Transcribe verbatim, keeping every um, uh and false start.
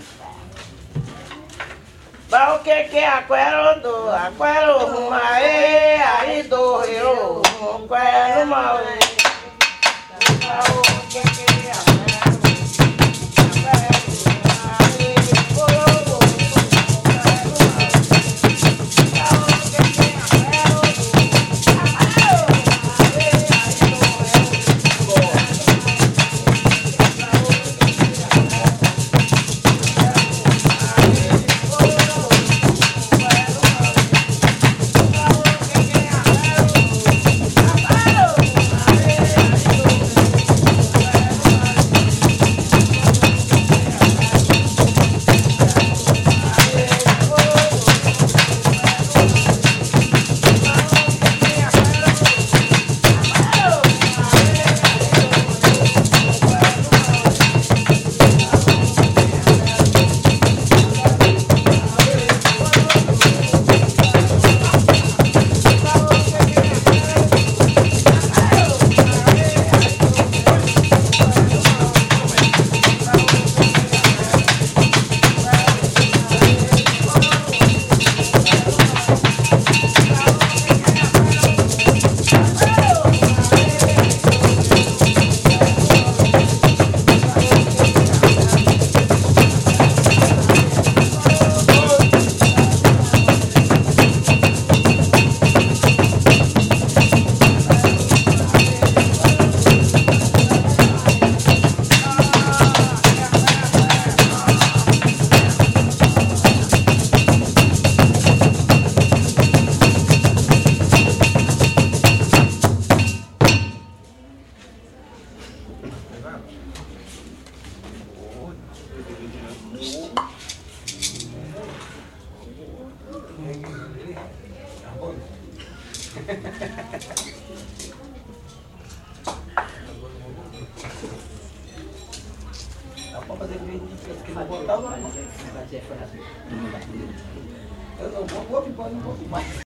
Ba o que que acuero do acuero mae aí do hero acuero mae ba o que que acuero Apa fazer vídeo que não botar lá? Vai ser fraco. Eu não vou, vou, vou, vou, vou,